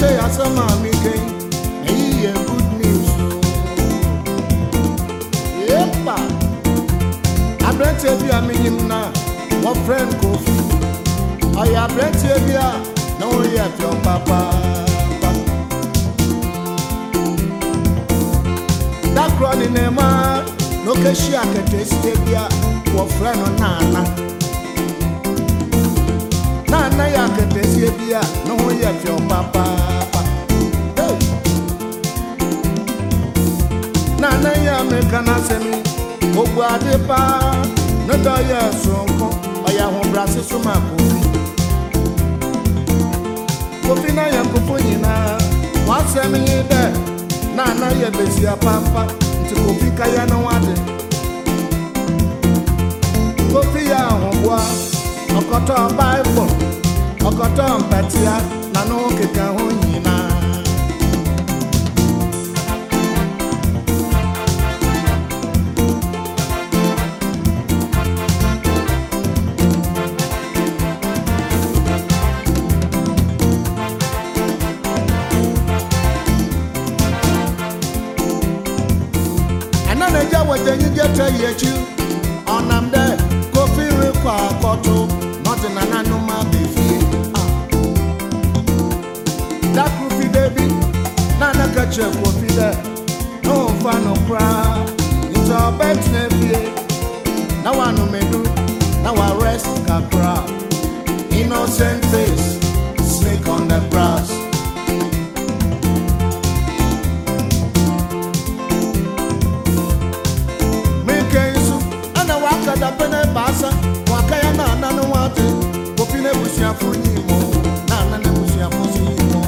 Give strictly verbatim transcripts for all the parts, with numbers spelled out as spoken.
say as a mommy came, hey, good news. Yepa, I brent you a minimum now, what friend coffee. I have brent you, no, yet your papa. That running a man, no cashier can taste it, what friend or nana. Nana ya kete bia no ho ye fi papa hey Nana ya me kana semi ogbu ade pa no do ye sonko oya ho brase so ma kofi kofi na ya kofi nyina wa semi de Nana ya besia papa nti kofi kaya na wade kofi ya ho bua Okoto Bible, Okoto Mpatia, Nano Keka Hunyina. Another job was the you get a year, on them there, coffee require cotton. Nothing and I know my baby. That coffee baby, Nana catch a coffee there. No fun of cry. It's our bed nephew. Now I know me do. Now I rest can cry. Innocent face, snake on the grass. Me case, and I walk at the penny bassa. Wakaya na na no wate Kofi ne busia funi mo na na ne busia fosi mo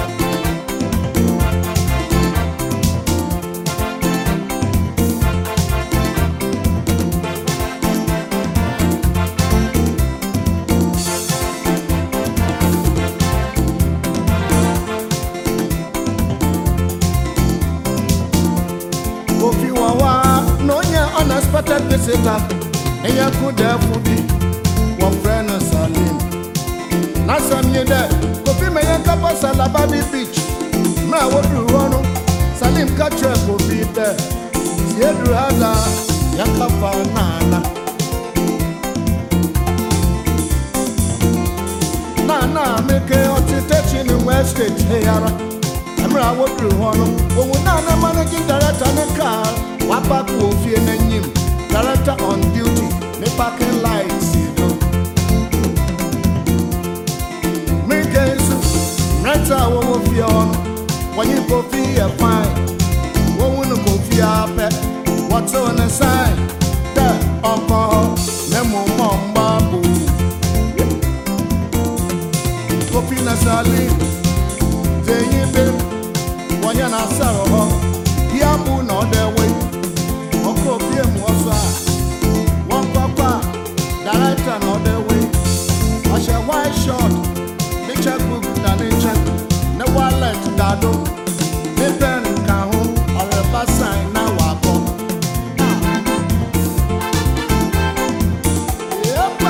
Kofi wawa no nya unexpected visitor Enya kuda fudi Wa friend Salim Nasa miyede Kofi meye kapa Salababi beach Mra wadu wano Salim kachwe kofi de Siedu hada Yakapa nana Nana meke otitechi ni West State Heyara Mra wadu wano Owu nana managing director ne car Wapa kofi ene nyim Director on duty, me parking lights, you know. Me case, renta wo fi on. When you go fi a fine, wo wonu go fi a pet. What's on the sign? The alcohol, nemo mamba bu. Go fi na sali, zeyi be. Wanya na saro, diabu no the way. Oko pie muosa one papa director no the way I shall white short the checkbook na the check na wallet dado the pen can ho or a pass sign na wako yepa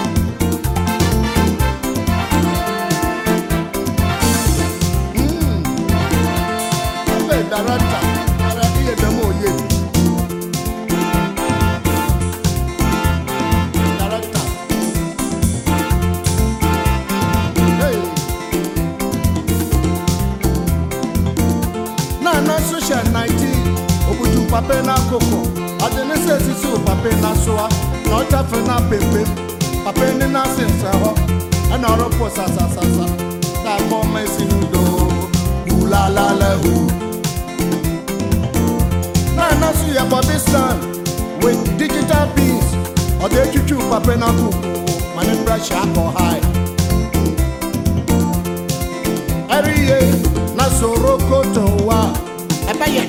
mm the director ara die demo ye nineteen Obuju pape na koko Adene se sisi o pape na soa Na ocha fe na pepe Pape ni na sense ho Ena oropo sa sa sa sa Da kome sinudo Ula la la hu Na na su ya Bobby Stan With digital beats Ode chuchu pape na koko Mane brush ako high Every year Na soroko to wa Ebaye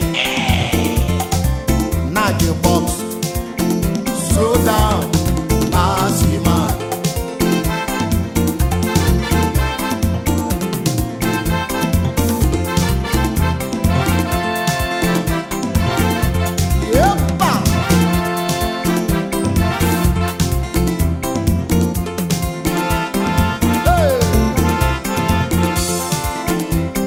Naji box Slow down Asima Yepa Hey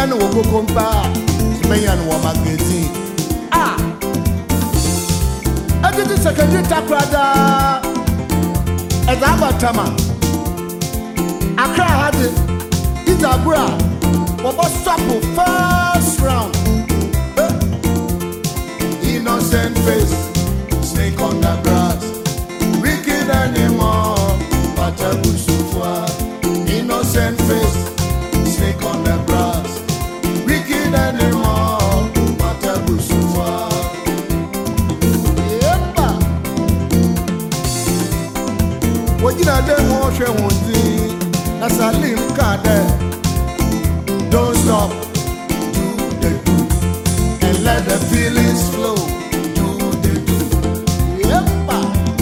Menya no go kompa. Menya no magazine. Ah. I did the secondary takrada. As Abatama. Accra had it. It's a bra. What was stop first round? Innocent face, snake on the grass. Wicked animal, but a busufwa. Innocent face, snake on the grass. Wicked animal, but a busufwa. Yepa. What did I do? More share one thing. That's a limb card. Don't stop. Do the do. And let the feelings flow. Do the do. Yepa.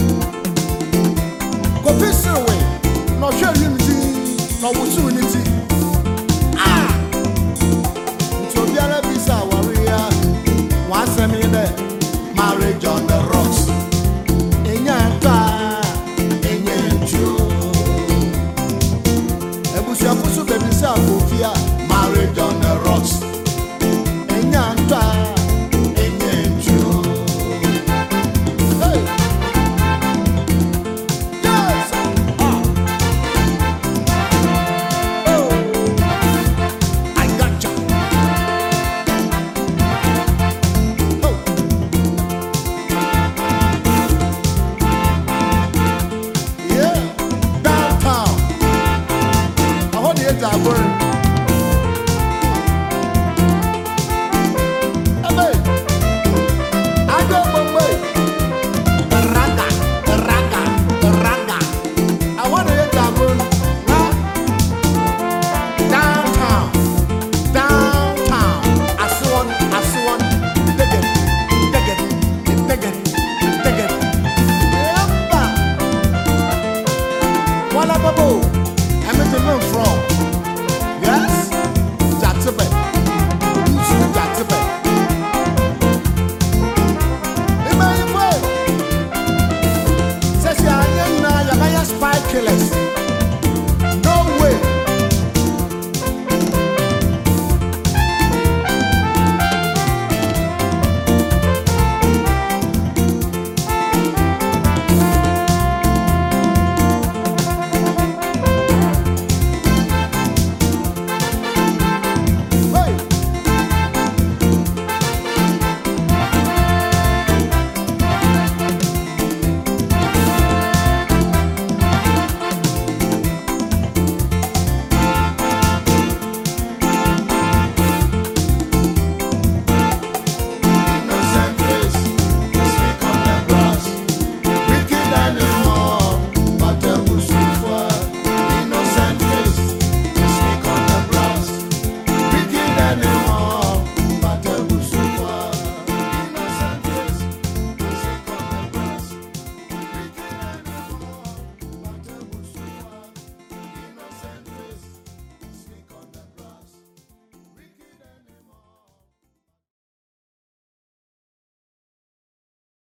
Go this way. No share unity. No wusu unity. Ah. So we are a visa warrior. Once a minute. Marriage on the rocks. Enyanta. Enyenju. Ebusia fusu baby sa kofia. Marriage on the rocks. Enyanta. Enyenju. Hey. Yes. Ah. Oh. I gotcha. Oh. Yeah. Downtown. I hold the edge of